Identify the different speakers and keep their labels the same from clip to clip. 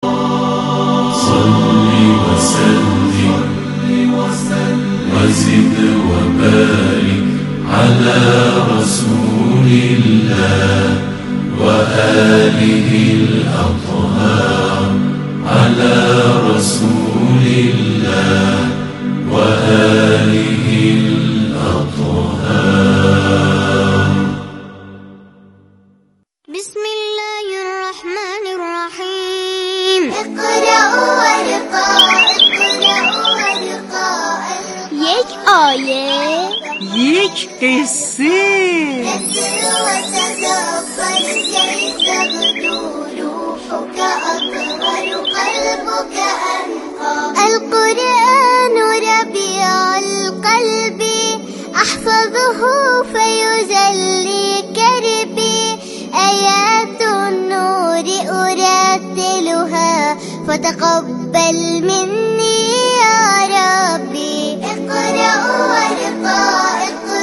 Speaker 1: صل وسلم وزد وبارك على رسول الله وآله الأطهار على رسول الله وآله الأطهار.
Speaker 2: بسم الله الرحمن الرحيم. اقرأوا ورقاء یک آیه،
Speaker 3: یک قصه.
Speaker 2: القرآن ربيع القلب أحفظه فيجلي كربي آيات النور أرتلها فتقبل مني يا ربي. اقرأوا ورقاء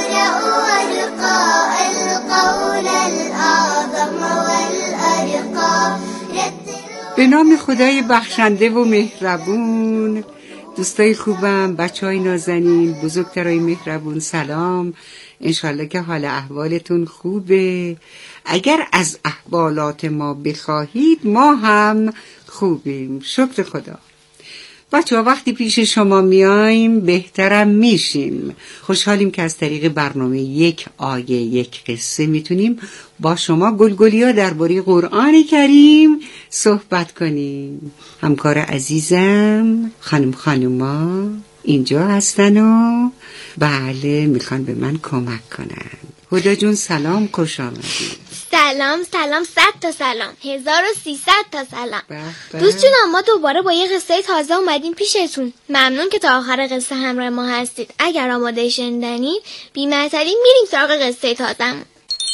Speaker 2: القول الأعظم والأرقى.
Speaker 3: به نام خدای بخشنده و مهربون. دوستای خوبم، بچهای نازنین، بزرگترای مهربون، سلام. انشالله که حال احوالتون خوبه. اگر از احوالات ما بخواهید ما هم خوبیم، شکر خدا. بچه ها وقتی پیش شما میایم بهترم میشیم. خوشحالیم که از طریق برنامه یک آیه یک قصه میتونیم با شما گلگلیا درباره قرآن کریم صحبت کنیم. همکار عزیزم خانوما اینجا هستن و بله میخوان به من کمک کنن. هدا جون سلام، خوش آمدید.
Speaker 4: سلام 100 تا سلام، 1300 تا سلام.
Speaker 3: دوست
Speaker 4: جونم، ما دوباره با یه قصه تازه اومدیم پیشتون. ممنون که تا آخر قصه همراه ما هستید. اگر آماده شنیدنید بی‌معطلی میریم سراغ قصه تازه‌مون.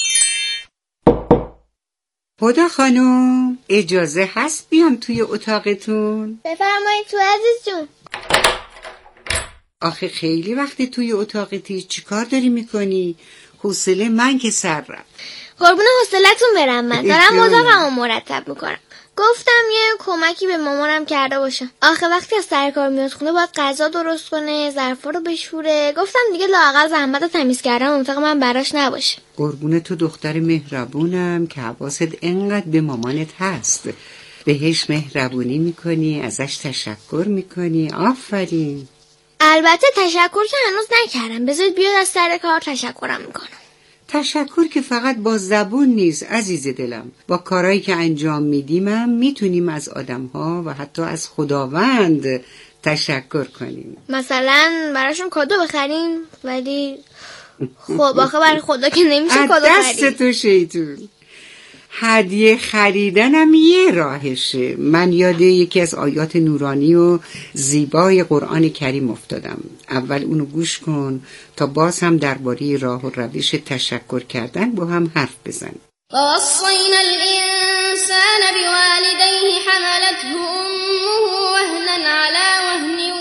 Speaker 3: هدا خانم اجازه هست بیام توی اتاقتون؟
Speaker 4: بفرمایید تو عزیز جون.
Speaker 3: آخه خیلی وقتی توی اتاقتی، چی کار داری میکنی؟ حوصله من که سر رفت.
Speaker 4: قربون حوصلتون برم، من دارم اتاقمو مرتب میکنم. گفتم یه کمکی به مامانم کرده باشم. آخه وقتی از سر کار میاد خونه باید غذا درست کنه، ظرفا رو بشوره. گفتم دیگه لااقل زحمت تمیز کردن اتاق من براش نباشه.
Speaker 3: قربون تو دختر مهربونم که حواست انقدر به مامانت هست. بهش مهربونی میکنی، ازش تشکر میکنی. آفرین.
Speaker 4: البته تشکر که هنوز نکردم. بذارید بیاد از سر کار تشکرم میکنم.
Speaker 3: تشکر که فقط با زبون نیست عزیز دلم. با کارهایی که انجام میدیم هم میتونیم از آدمها و حتی از خداوند تشکر کنیم.
Speaker 4: مثلا براشون کادو بخریم، ولی خب آخه برای خدا که نمیشه کادو خرید.
Speaker 3: دست تو شیطون. هدیه خریدنم یه راهشه. من یاد یکی از آیات نورانی و زیبای قرآن کریم افتادم. اول اونو گوش کن تا باز هم درباره راه و روش تشکر کردن با هم حرف بزن.
Speaker 5: ووصينا الإنسان بوالديه حملته أمه وهنا على وهن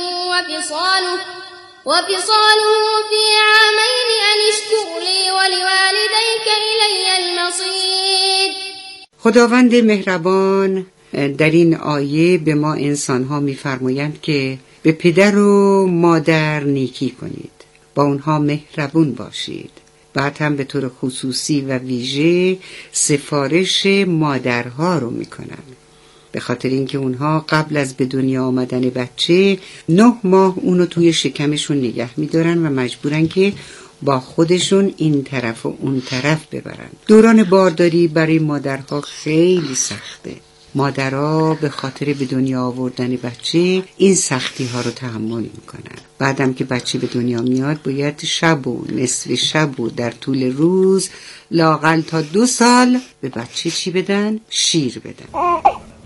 Speaker 5: وفصاله في عامين أن اشكر لي ولوالديك إلي المصير.
Speaker 3: خداوند مهربان در این آیه به ما انسان‌ها می‌فرمایند که به پدر و مادر نیکی کنید، با اونها مهربون باشید. بعد هم به طور خصوصی و ویژه سفارش مادرها رو میکنن، به خاطر اینکه اونها قبل از به دنیا آمدن بچه 9 ماه اونو توی شکمشون نگه میدارن و مجبورن که با خودشون این طرف و اون طرف ببرن. دوران بارداری برای مادرها خیلی سخته. مادرها به خاطر به دنیا آوردن بچه این سختی ها رو تحمل میکنن. بعدم که بچه به دنیا میاد باید شب و نصف شب و در طول روز لااقل تا 2 سال به بچه چی بدن؟ شیر بدن.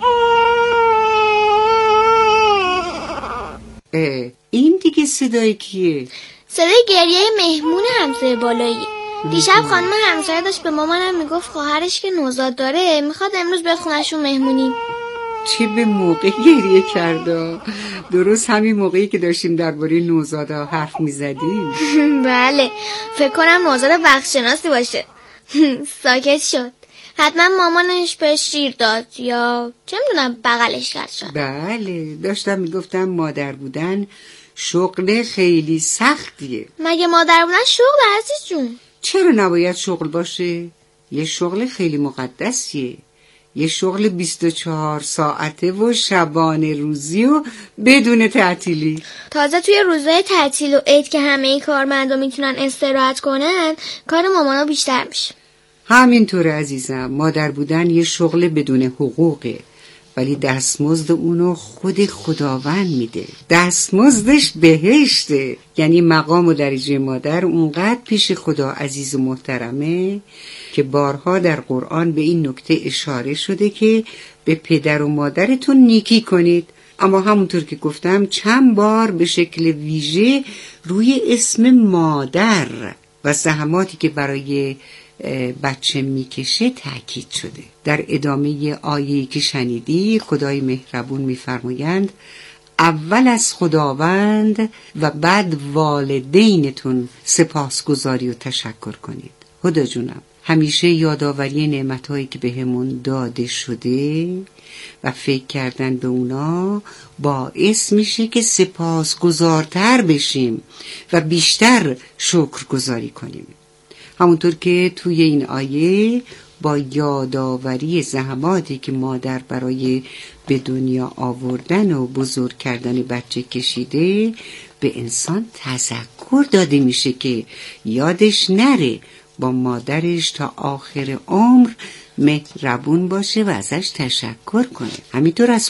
Speaker 3: این دیگه صدای کیه؟
Speaker 4: صدای گریه مهمون همسایه بالایی. دیشب خانم همسایه داشت به مامانم میگفت خواهرش که نوزاد داره میخواد امروز به خونه‌شون مهمونی.
Speaker 3: چه به موقع گریه کرده. درست همین موقعی که داشتیم درباره نوزادا حرف میزدیم.
Speaker 4: بله، فکر کنم نوزاد وقتشناسی باشه. ساکت شد. حتما مامانش بهش شیر داد یا چه میدونم بغلش کرد شد.
Speaker 3: بله، داشتم میگفتم مادر بودن شغل خیلی سختیه.
Speaker 4: مگه مادر بودن شغل عزیز جون؟
Speaker 3: چرا نباید شغل باشه؟ یه شغل خیلی مقدسیه، یه شغل 24 ساعته و شبانه روزی و بدون تعطیلی.
Speaker 4: تازه توی روزهای تعطیل و عید که همه کارمندا میتونن استراحت کنن، کار مامانا بیشتر میشه.
Speaker 3: همینطوره عزیزم، مادر بودن یه شغل بدون حقوقه، ولی دستمزد اونو خود خداوند میده. دستمزدش بهشته. یعنی مقام و درجه مادر اونقدر پیش خدا عزیز و محترمه که بارها در قرآن به این نکته اشاره شده که به پدر و مادرتون نیکی کنید. اما همونطور که گفتم چند بار به شکل ویژه روی اسم مادر و زحماتی که برای بچه میکشه تأکید شده. در ادامه آیه‌ای که شنیدی خدای مهربون میفرمایند اول از خداوند و بعد والدینتون سپاسگزاری و تشکر کنید. خدا جونم، همیشه یادآوری نعمت‌هایی که بهمون داده شده و فکر کردن به اونا باعث میشه که سپاسگزارتر بشیم و بیشتر شکرگزاری کنیم. همونطور که توی این آیه با یادآوری زحماتی که مادر برای به دنیا آوردن و بزرگ کردن بچه کشیده، به انسان تذکر داده میشه که یادش نره با مادرش تا آخر عمر مهربون باشه و ازش تشکر کنه. همینطور از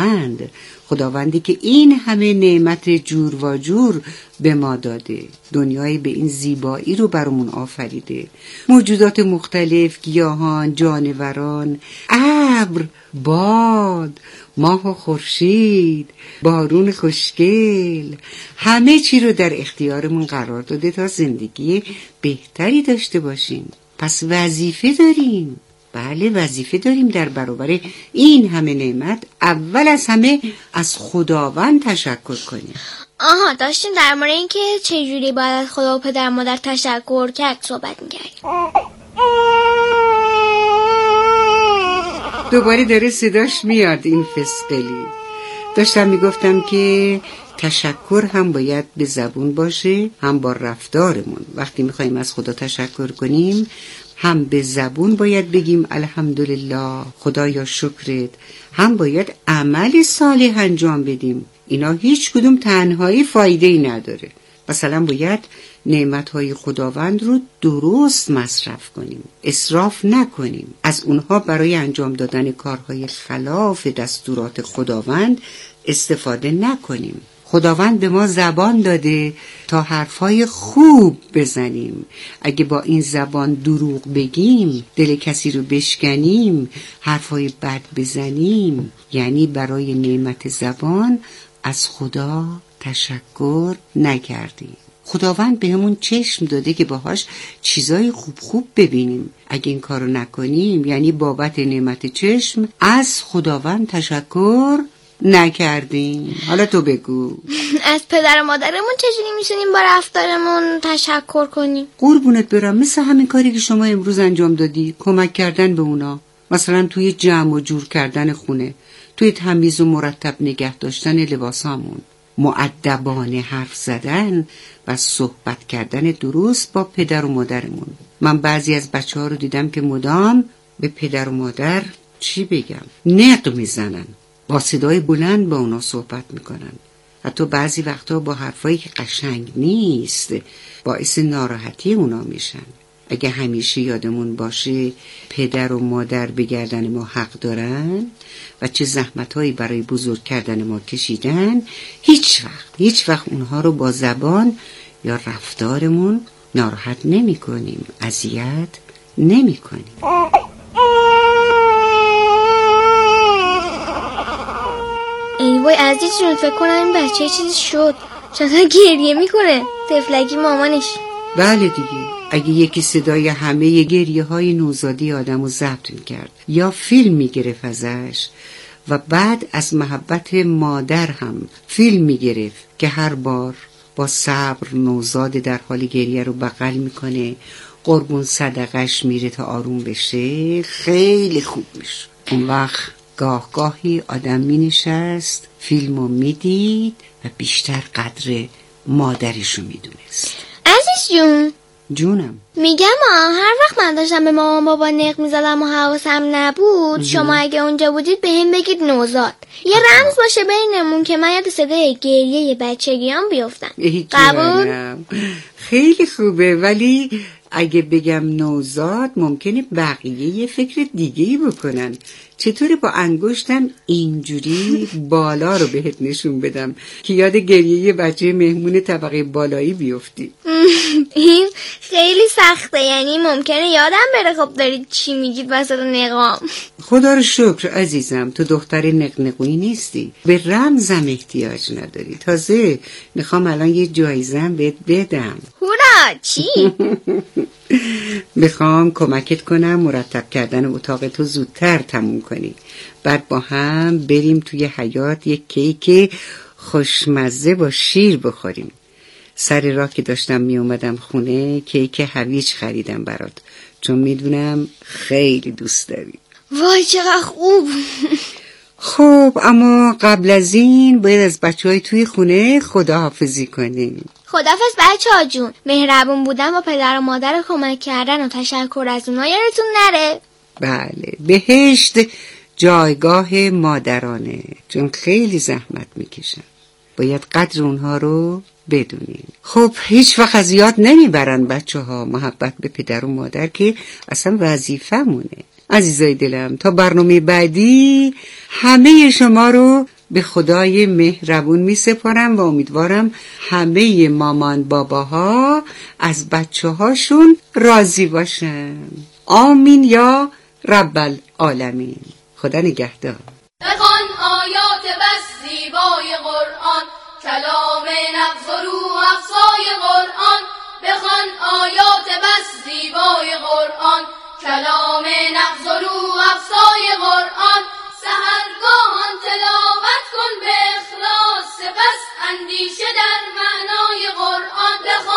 Speaker 3: خداوندی که این همه نعمت جور و جور به ما داده، دنیای به این زیبایی رو برامون آفریده، موجودات مختلف، گیاهان، جانوران، ابر، باد، ماه و خورشید، بارون خوشگل، همه چی رو در اختیارمون قرار داده تا زندگی بهتری داشته باشیم. پس وظیفه داریم. بله، وظیفه داریم در برابر این همه نعمت اول از همه از خداوند تشکر کنیم.
Speaker 4: آها، داشتیم در مورد این که چجوری باید از خدا و پدر مادر تشکر کرد صحبت می‌کردیم.
Speaker 3: دوباره داره صداش میاد این فسقلی. داشتم میگفتم که تشکر هم باید به زبون باشه، هم با رفتارمون. وقتی میخوایم از خدا تشکر کنیم هم به زبون باید بگیم الحمدلله، خدایا شکرت، هم باید عمل صالح انجام بدیم. اینا هیچ کدوم تنهایی فایده‌ای نداره. مثلا باید نعمتهای خداوند رو درست مصرف کنیم، اسراف نکنیم، از اونها برای انجام دادن کارهای خلاف دستورات خداوند استفاده نکنیم. خداوند به ما زبان داده تا حرفای خوب بزنیم. اگه با این زبان دروغ بگیم، دل کسی رو بشکنیم، حرفای بد بزنیم، یعنی برای نعمت زبان از خدا تشکر نکردیم. خداوند بهمون چشم داده که باهاش چیزای خوب ببینیم. اگه این کارو نکنیم، یعنی بابت نعمت چشم از خداوند تشکر نکردیم. حالا تو بگو.
Speaker 4: از پدر و مادرمون چجوری میتونیم با رفتارمون تشکر کنیم؟
Speaker 3: قربونت برم، مثل همین کاری که شما امروز انجام دادی، کمک کردن به اونا. مثلا توی جمع و جور کردن خونه، توی تمیز و مرتب نگه داشتن لباسامون، مؤدبانه حرف زدن و صحبت کردن درست با پدر و مادرمون. من بعضی از بچه‌ها رو دیدم که مدام به پدر و مادر چی بگم نق میزنن، با صدای بلند با اونا صحبت میکنن. حتی بعضی وقتا با حرفایی که قشنگ نیست باعث ناراحتی اونا میشن. اگه همیشه یادمون باشه پدر و مادر به گردن ما حق دارن و چه زحمتهایی برای بزرگ کردن ما کشیدن، هیچ وقت اونها رو با زبان یا رفتارمون ناراحت نمی کنیم، اذیت نمی کنیم.
Speaker 4: ای وای عزیز جون، فکر کنم این بچه چیزی شد. چقدر گریه میکنه، طفلکی مامانش.
Speaker 3: بله دیگه، اگه یکی صدای همه گریه های نوزادی آدمو ضبط میکرد یا فیلم میگرفت ازش و بعد از محبت مادر هم فیلم میگرفت که هر بار با صبر نوزاد در حال گریه رو بغل میکنه، قربون صدقش میره تا آروم بشه خیلی خوب میشه. اون وقت گاهی آدم می نشست فیلمو می دید و بیشتر قدر مادرشو می دونست.
Speaker 4: عزیز
Speaker 3: جونم
Speaker 4: میگم هر وقت من داشتم به مامان بابا نق میزدم و حواسم نبود شما اگه اونجا بودید به هم بگید نوزاد، یه رمز باشه بینمون که من یاد صدای گریه بچگیام بیفتم. قبول؟
Speaker 3: خیلی خوبه، ولی اگه بگم نوزاد ممکنه بقیه یه فکر دیگه‌ای بکنن. چطوره با انگشتم اینجوری بالا رو بهت نشون بدم که یاد گریه بچه مهمون طبقه بالایی بیفتی؟
Speaker 4: این خیلی سخته، یعنی ممکنه یادم بره. خب دارید چی میگید وسط نقام؟
Speaker 3: خدا رو شکر عزیزم، تو دختر نقنقویی نیستی، به رمزم احتیاج نداری. تازه میخوام الان یه جایزم بهت بدم.
Speaker 4: هورا چی؟
Speaker 3: میخوام کمکت کنم مرتب کردن اتاق تو زودتر تموم کنی، بعد با هم بریم توی حیاط یک کیک خوشمزه با شیر بخوریم. سر راه که داشتم می اومدم خونه کیک هویج خریدم برات، چون میدونم خیلی دوست داری.
Speaker 4: وای چقدر خوب.
Speaker 3: خب اما قبل از این باید از بچه‌های توی خونه خداحافظی کنیم.
Speaker 4: خداحافظ بچه‌ها جون، مهربون بودن با پدر و مادر کمک کردن و تشکر از اونا یادتون نره.
Speaker 3: بله، بهشت جایگاه مادرانه، چون خیلی زحمت میکشن، باید قدر اونها رو بدونیم. خب هیچ وقت از یاد نمیبرن بچه‌ها محبت به پدر و مادر که اصلا وظیفه‌مونه. عزیزای دلم، تا برنامه بعدی همه شما رو به خدای مهربون می سپارم و امیدوارم همه مامان باباها از بچه هاشون راضی باشن. آمین یا رب العالمین. خدا نگهدار.
Speaker 5: بخوان آیات بس زیبای قرآن، کلام نغز و روح افزای قرآن. بخوان آیات بس زیبای قرآن، کلام نغز و روح افزای قرآن. سحرگاهان تلاوت کن به اخلاص، سپس اندیشه در معنای قرآن.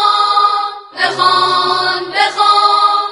Speaker 5: بخوان.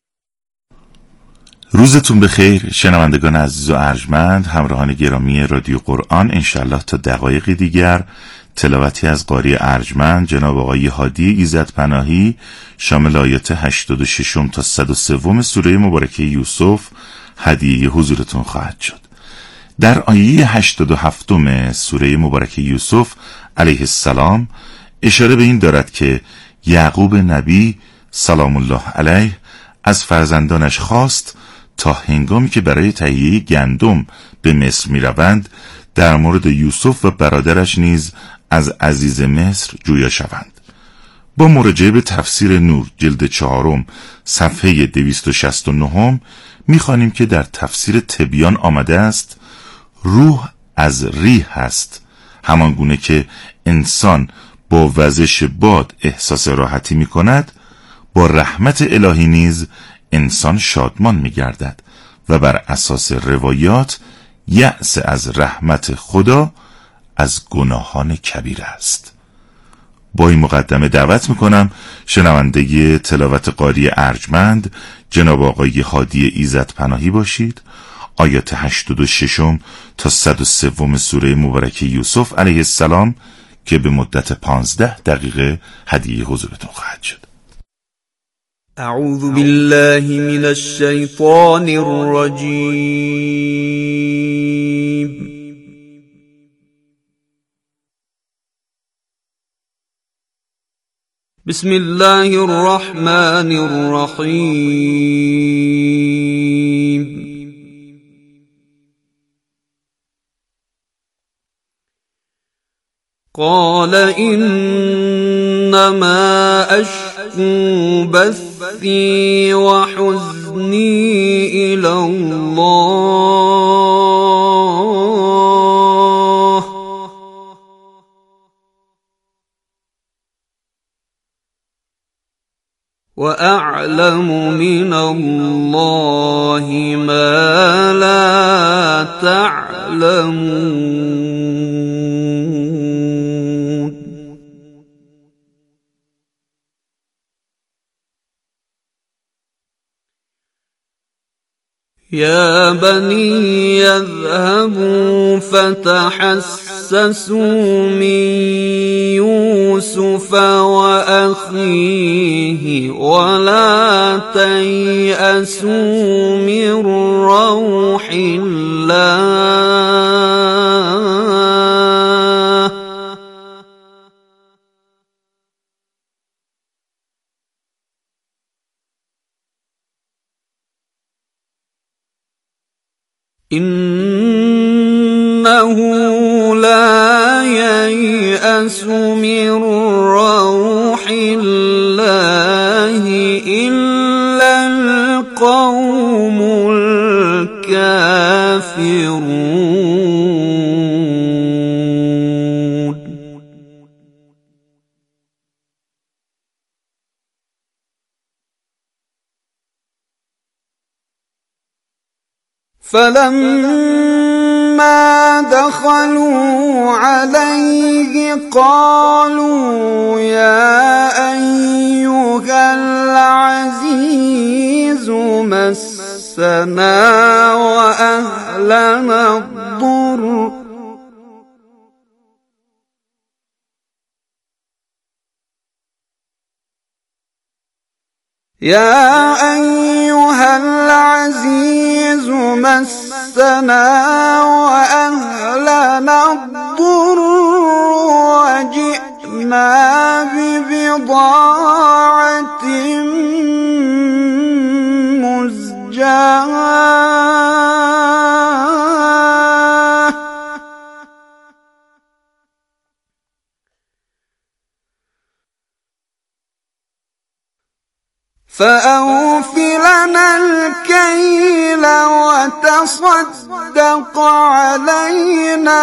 Speaker 1: روزتون بخیر شنوندگان عزیز و ارجمند، همراهان گرامی رادیو قرآن. انشالله تا دقایق دیگر تلاوتی از قاری ارجمند جناب آقای هادی ایزدپناهی شامل آیات 86 تا 103 سوره مبارکه یوسف هدیه حضورتون خواهد شد. در آیه 87 سوره مبارکه یوسف علیه السلام اشاره به این دارد که یعقوب نبی سلام الله علیه از فرزندانش خواست تا هنگامی که برای تهیه گندم به مصر می روند در مورد یوسف و برادرش نیز از عزیز مصر جویا شوند. با مراجعه به تفسیر نور جلد 4 صفحه 269 می‌خوانیم که در تفسیر تبیان آمده است روح از ریح است، همان گونه که انسان با وزش باد احساس راحتی می کند، با رحمت الهی نیز انسان شادمان می گردد و بر اساس روایات یأس از رحمت خدا از گناهان کبیر است. با این مقدمه دعوت میکنم شنونده تلاوت قاری ارجمند جناب آقای هادی ایزدپناهی باشید. آیات 86 تا 103 سوره مبارکه یوسف علیه السلام که به مدت 15 دقیقه هدیه حضورتون خواهد شد.
Speaker 6: اعوذ بالله من الشیطان الرجیم. بسم الله الرحمن الرحیم. قال إنما أشكو بثي وحزني إلى الله وأعلم من الله ما لا تعلمون. يا بني يذهبوا فتحسسوا من يوسف وأخيه ولا تيأسوا من روح الله إنه لا ييأس من روح الله إلا القوم الكافرون فلما دخلوا عليه قالوا يا أيها العزيز مسنا وأهلنا الضر يا أيها العزيز مسنا وأهلنا الضر وجئنا ببضاعة مزجاة فأوفلنا الكيل وتصدق علينا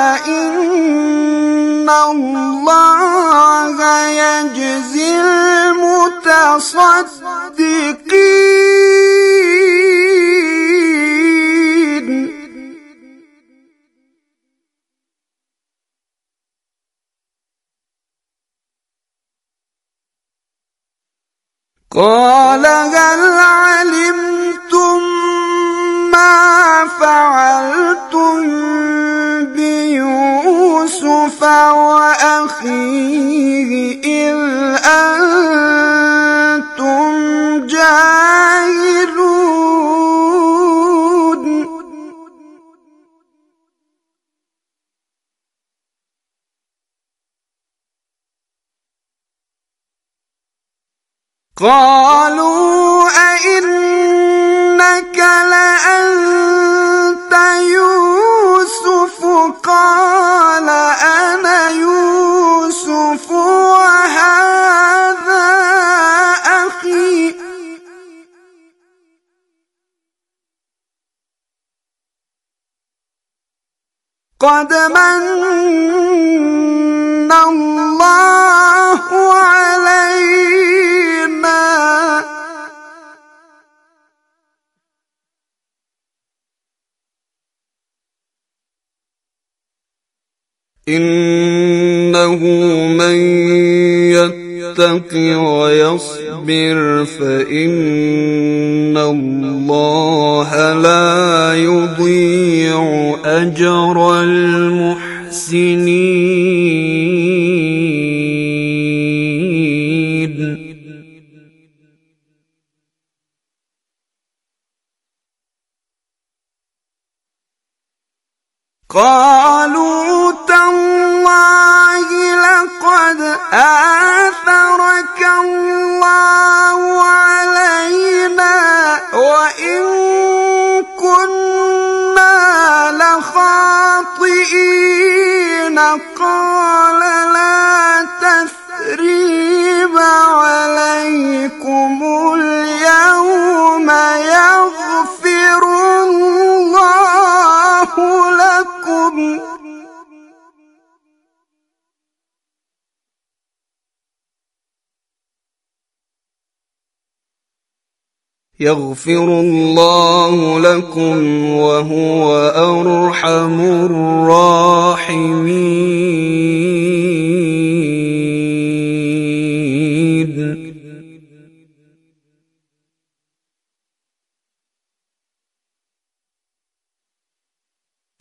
Speaker 6: إن الله يجزي المتصدقين قال هل علمتم ما فعلتم بيوسف وأخيه إذ أنتم جاهلون قالوا أئنك لأنت يوسف قال أنا يوسف وهذا أخي قد من الله علينا إنه من يتق ويصبر فإن الله لا يضيع أجر المحسنين قالوا تالله لقد آثرك الله علينا وإن كنا لخاطئين قال لا تثريب عليكم اليوم يغفر الله لكم يغفر الله لكم وهو أرحم الراحمين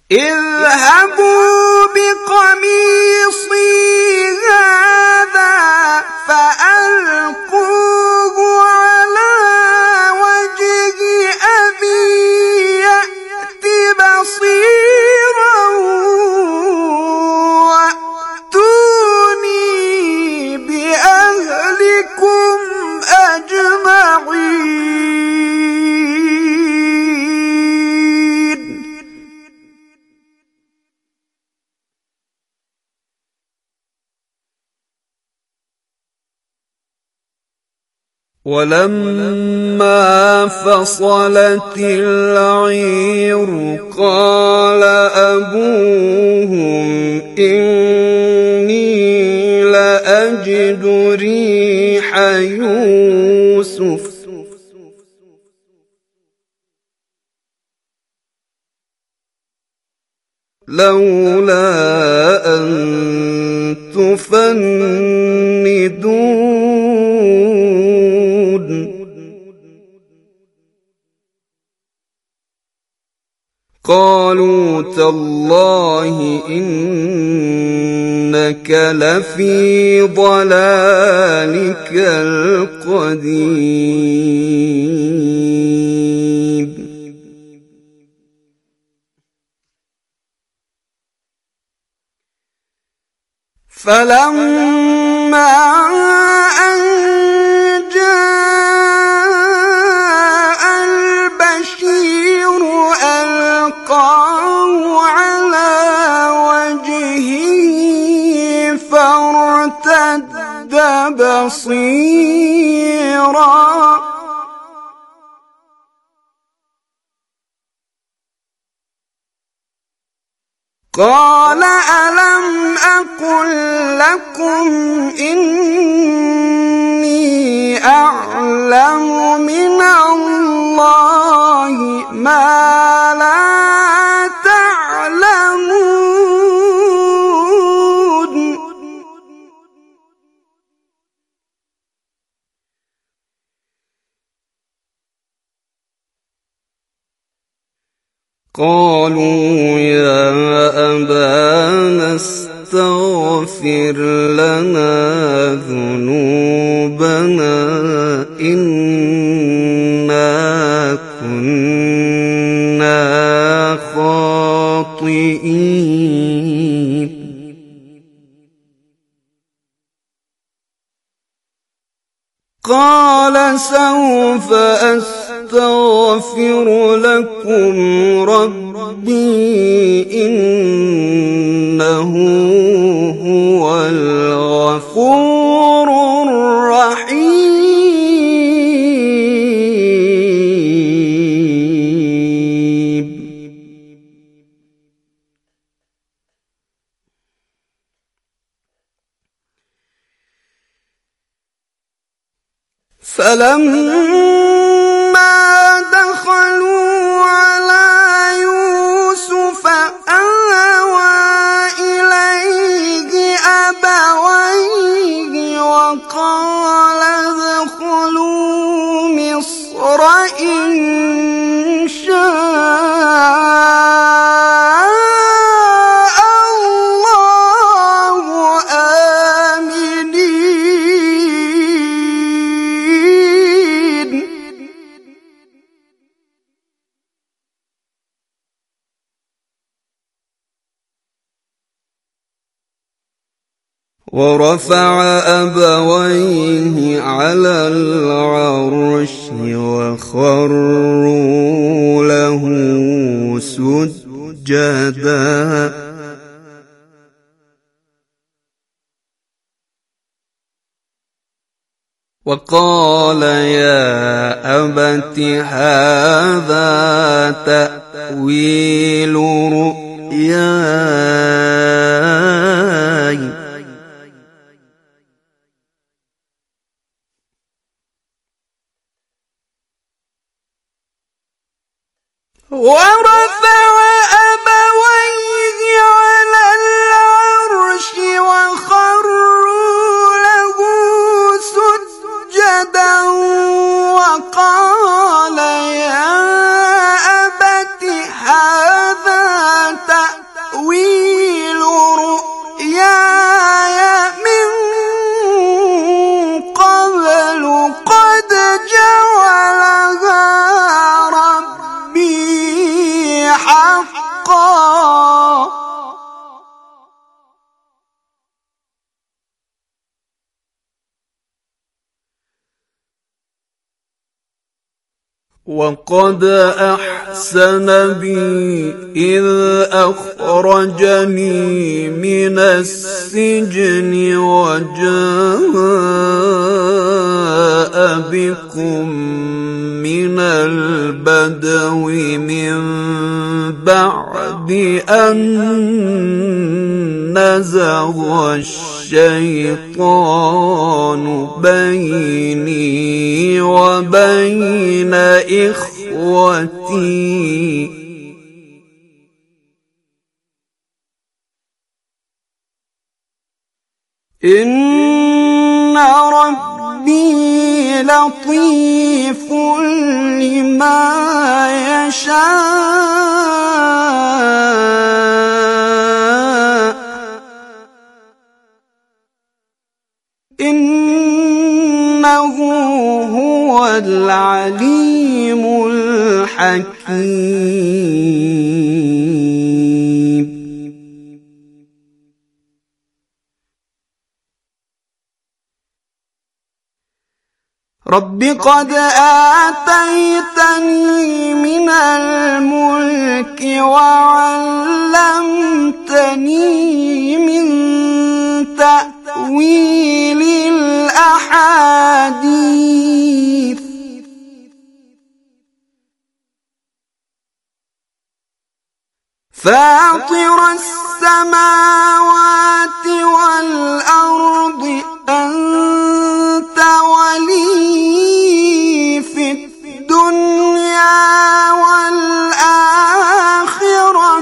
Speaker 6: اذهبوا بقميصي هذا فألقوه على وجه أبي يأت بصيرا وأتوني بأهلكم أجمعين. ولما فصلت العير قال أبوهم إني لأجد ريح يوسف لولا أن تفندون قالوا تالله إنك لفي ضلالك القديم. فلما أن جاء البشير ألقاه على وجهه فارتد بصيرا قال ألم أقل لكم إني أعلم من الله ما لا تعلمون. قالوا يا أبانا استغفر لنا ذنوبنا إنا كنا خاطئين. قال سوف أستغفر لكم ربي إنه هو الغفور الرحيم. فلما دخلوا على يوسف آوى إليه أبويه وقال ادخلوا مصر إن شاء الله آمنين. ورفع أبويه على العرش وخروا له سجدا وقال يا أبت هذا تأويل رؤياي ورفع أبويه على العرش وخروا له سجدا وقال يا أبت هذا وقد أحسن بي إذ أخرجني من السجن وجاء بكم من البدو من بعد أن نزغ الشيطان بيني وبين إخوتي إن ربي لطيف لما يشاء إنه هو العليم الحكيم. رب قد آتيتني من الملك وعلمتني من تأويل الأحاديث فاطر السماوات والأرض أنت ولي في الدنيا والآخرة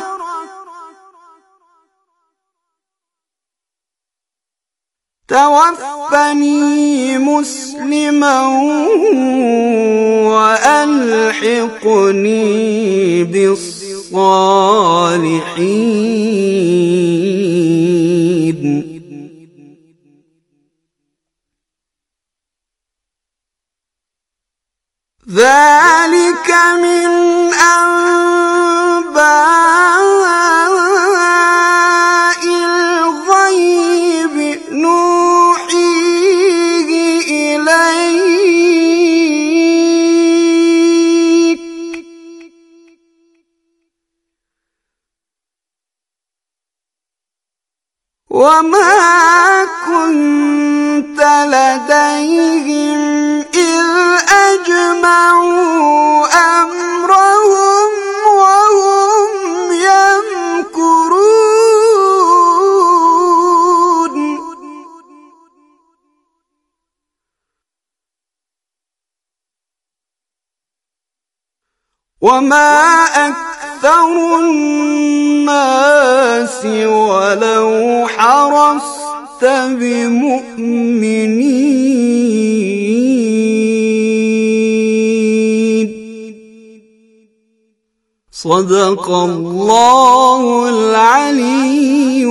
Speaker 6: توفني مسلما وألحقني بالصالحين. ذلك من أنباء الغيب نوحيه إليك وما كنت لديهم إذ أجمعوا أمرهم وهم يمكرون. وما أكثر الناس ولو حرصت بمؤمنين. صدق الله العلي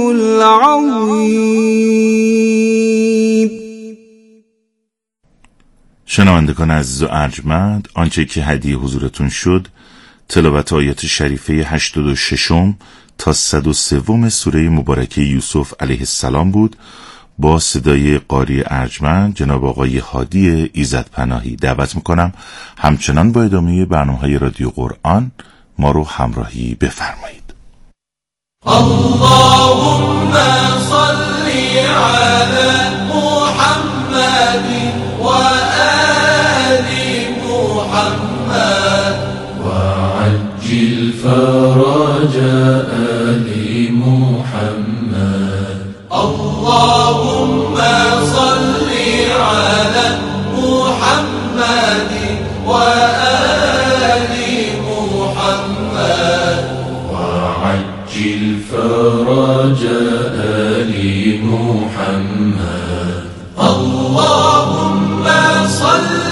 Speaker 6: العظیم.
Speaker 1: شنوندگان عزیز و ارجمند، آنچه که هدیه حضورتون شد تلاوت آیات شریفه 86 تا 103 سوره مبارکه یوسف علیه السلام بود با صدای قاری ارجمند جناب آقای هادی ایزدپناهی. دعوت میکنم همچنان با ادامه برنامه‌های رادیو قرآن ما رو همراهی بفرمایید.
Speaker 7: اللهم صل علی محمد و آل محمد وعجل فرج آل محمد. اللهم صل على محمد و آل محمد وعجل فرج آل محمد. اللهم صل